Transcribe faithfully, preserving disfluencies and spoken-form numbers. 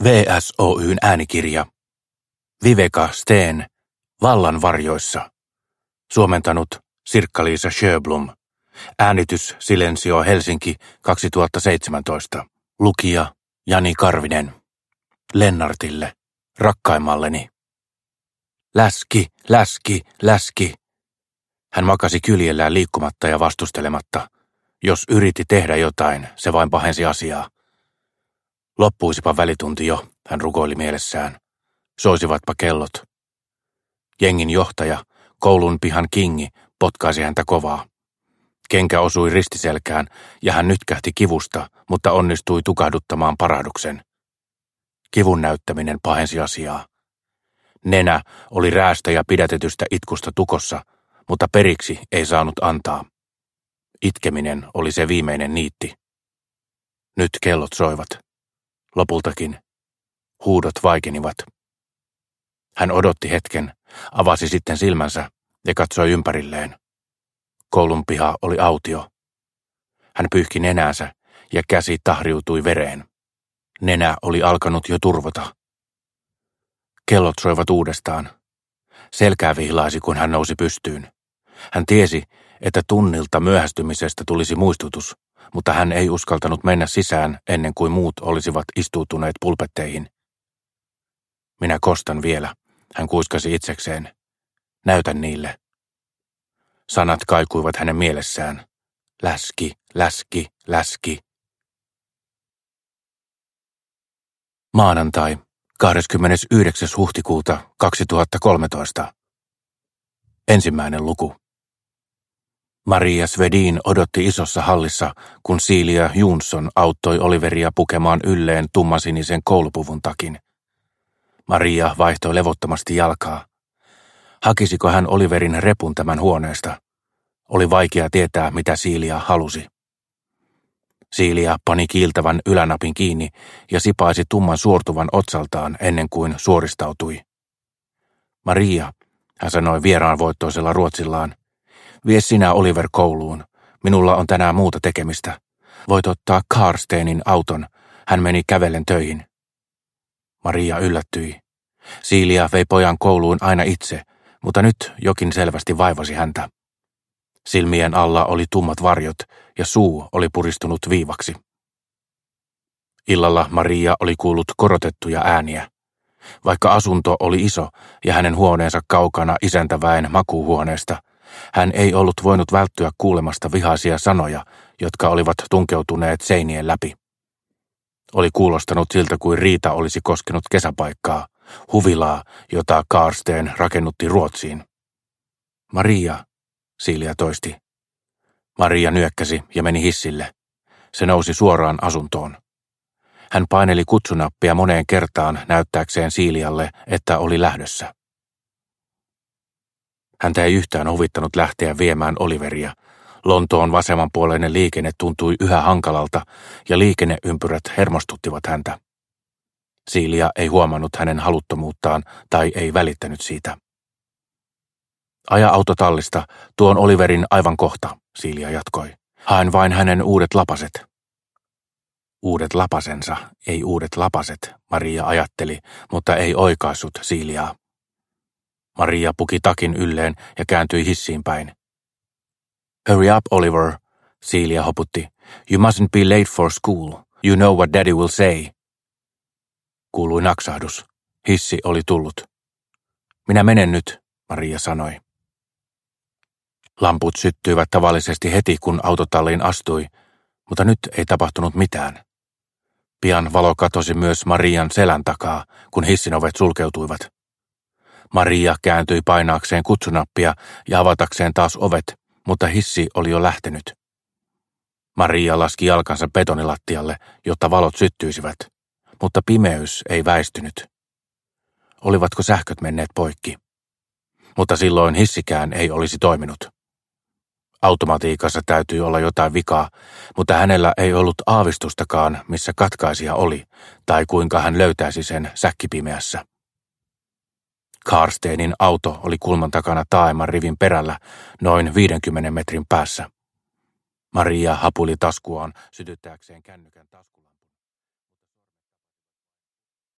V S Oy:n äänikirja. Viveka Steen, Vallan varjoissa. Suomentanut Sirkka-Liisa Sjöblom. Äänitys Silensio Helsinki kaksituhattaseitsemäntoista. Lukija Jani Karvinen. Lennartille, rakkaimmalleni. Läski, läski, läski. Hän makasi kyljellään liikkumatta ja vastustelematta. Jos yritti tehdä jotain, se vain pahensi asiaa. Loppuisipa välitunti jo, hän rukoili mielessään. Soisivatpa kellot. Jengin johtaja, koulun pihan kingi, potkaisi häntä kovaa. Kenkä osui ristiselkään ja hän nytkähti kivusta, mutta onnistui tukahduttamaan parahduksen. Kivun näyttäminen pahensi asiaa. Nenä oli räästä ja pidätetystä itkusta tukossa, mutta periksi ei saanut antaa. Itkeminen oli se viimeinen niitti. Nyt kellot soivat. Lopultakin huudot vaikenivat. Hän odotti hetken, avasi sitten silmänsä ja katsoi ympärilleen. Koulun piha oli autio. Hän pyyhki nenäänsä ja käsi tahriutui vereen. Nenä oli alkanut jo turvota. Kellot soivat uudestaan. Selkää vihlaisi, kun hän nousi pystyyn. Hän tiesi, että tunnilta myöhästymisestä tulisi muistutus, mutta hän ei uskaltanut mennä sisään ennen kuin muut olisivat istuutuneet pulpetteihin. Minä kostan vielä, hän kuiskasi itsekseen. Näytän niille. Sanat kaikuivat hänen mielessään. Läski, läski, läski. Maanantai, kahdeskymmenesyhdeksäs huhtikuuta kaksituhattakolmetoista. Ensimmäinen luku. Maria Svedin odotti isossa hallissa, kun Siilia Jonsson auttoi Oliveria pukemaan ylleen tummansinisen koulupuvun takin. Maria vaihtoi levottomasti jalkaa. Hakisiko hän Oliverin repun tämän huoneesta? Oli vaikea tietää, mitä Siilia halusi. Siilia pani kiiltävän ylänapin kiinni ja sipaisi tumman suortuvan otsaltaan ennen kuin suoristautui. Maria, hän sanoi vieraanvoittoisella ruotsillaan, vie sinä Oliver kouluun. Minulla on tänään muuta tekemistä. Voit ottaa Karsteinin auton. Hän meni kävellen töihin. Maria yllättyi. Siilia vei pojan kouluun aina itse, mutta nyt jokin selvästi vaivasi häntä. Silmien alla oli tummat varjot ja suu oli puristunut viivaksi. Illalla Maria oli kuullut korotettuja ääniä. Vaikka asunto oli iso ja hänen huoneensa kaukana isäntäväen makuuhuoneesta, hän ei ollut voinut välttyä kuulemasta vihaisia sanoja, jotka olivat tunkeutuneet seinien läpi. Oli kuulostanut siltä kuin riita olisi koskenut kesäpaikkaa, huvilaa, jota Karsten rakennutti Ruotsiin. Maria, Siilia toisti. Maria nyökkäsi ja meni hissille. Se nousi suoraan asuntoon. Hän paineli kutsunappia moneen kertaan näyttääkseen Siilialle, että oli lähdössä. Häntä ei yhtään huvittanut lähteä viemään Oliveria. Lontoon vasemmanpuoleinen liikenne tuntui yhä hankalalta ja liikenneympyrät hermostuttivat häntä. Siilia ei huomannut hänen haluttomuuttaan tai ei välittänyt siitä. Aja autotallista, tuon Oliverin aivan kohta, Siilia jatkoi. Haen vain hänen uudet lapaset. Uudet lapasensa, ei uudet lapaset, Maria ajatteli, mutta ei oikaissut Siiliaa. Maria puki takin ylleen ja kääntyi hissiin päin. Hurry up, Oliver, Siilia hoputti. You mustn't be late for school. You know what daddy will say. Kuului naksahdus. Hissi oli tullut. Minä menen nyt, Maria sanoi. Lamput syttyivät tavallisesti heti, kun autotalliin astui, mutta nyt ei tapahtunut mitään. Pian valo katosi myös Marian selän takaa, kun hissin ovet sulkeutuivat. Maria kääntyi painaakseen kutsunappia ja avatakseen taas ovet, mutta hissi oli jo lähtenyt. Maria laski jalkansa betonilattialle, jotta valot syttyisivät, mutta pimeys ei väistynyt. Olivatko sähköt menneet poikki? Mutta silloin hissikään ei olisi toiminut. Automatiikassa täytyi olla jotain vikaa, mutta hänellä ei ollut aavistustakaan, missä katkaisija oli, tai kuinka hän löytäisi sen säkkipimeässä. Karsteinin auto oli kulman takana taaemman rivin perällä, noin viidenkymmenen metrin päässä. Maria hapuli taskuaan sytyttääkseen kännykän taskuun.